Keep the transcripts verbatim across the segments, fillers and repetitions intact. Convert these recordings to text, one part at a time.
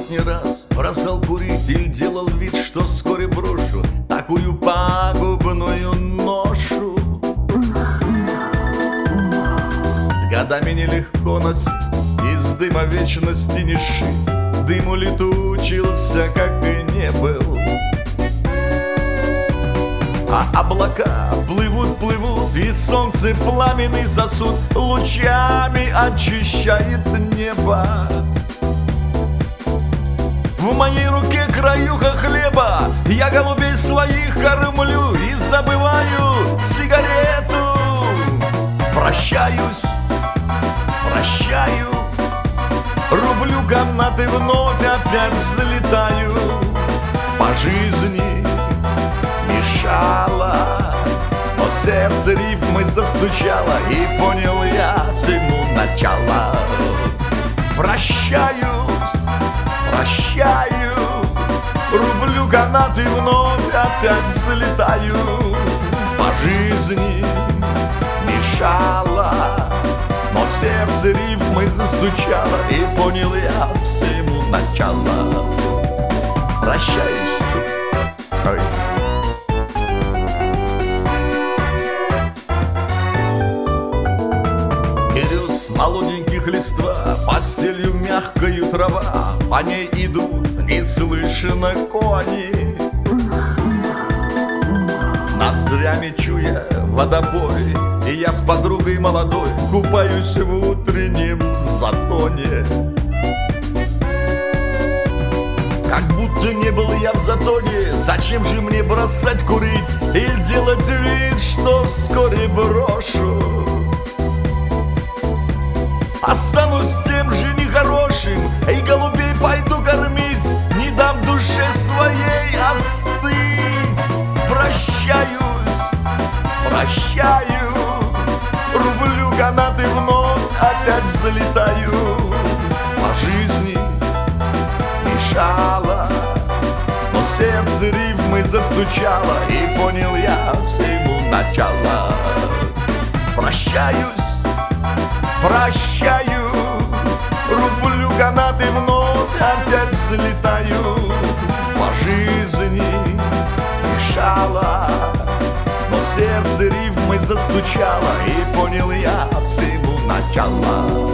сотни раз бросал курить или делал вид, что вскоре брошу такую пагубную ношу. С годами нелегко носить, из дыма вечности не шить. Дым улетучился, как и не был. А облака плывут, плывут, и солнце пламенный сосуд лучами очищает небо. В моей руке краюха хлеба, я голубей своих кормлю и забываю сигарету. Прощаюсь, прощаю, рублю канаты, вновь опять взлетаю. По жизни мешала, но сердце рифмы застучало, и понял я всему начало. Прощаюсь, прощаю, рублю канаты, вновь опять взлетаю. По жизни мешала, но в сердце рифмы застучало, и понял я всему начало. Прощаюсь, ой. Беру с молоденьких листва постелью мягкою трава, по ней идут неслышно кони. Ноздрями чуя водопой, и я с подругой молодой купаюсь в утреннем затоне. Как будто не был я в затоне, зачем же мне бросать курить и делать вид, что вскоре брошу? Останусь тем же нехорошим, и голубей пойду кормить, не дам душе своей остыть. Прощаюсь, прощаю, рублю канаты, вновь опять взлетаю. По жизни мешала, но в сердце рифмы застучало, и понял я всему начало. Прощаюсь, прощаю, рублю канаты, вновь опять взлетаю. По жизни мешала, но сердце рифмы застучало, и понял я всему начало.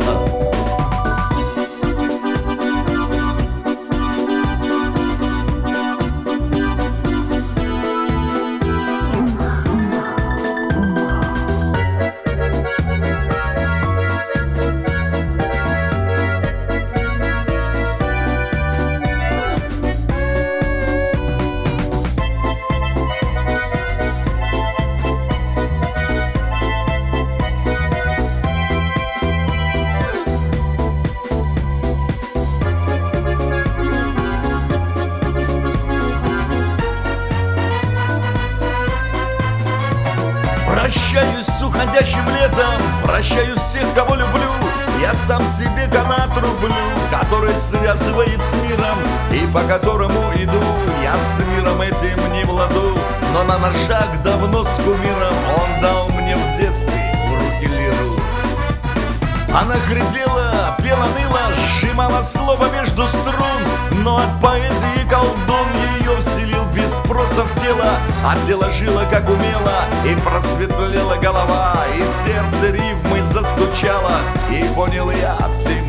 Прощаюсь с уходящим летом, прощаю всех, кого люблю. Я сам себе канат рублю, который связывает с миром, и по которому иду. Я с миром этим не владу, но на ножах давно с кумиром. Он дал мне в детстве в руки лиру. Она хрипела, пела, ныла, сжимала слово между струн, но от поэзии колдун ее вселил без спроса в тело, а тело жило как умело, и просветлела голова, и сердце рифмы застучало, и понял я все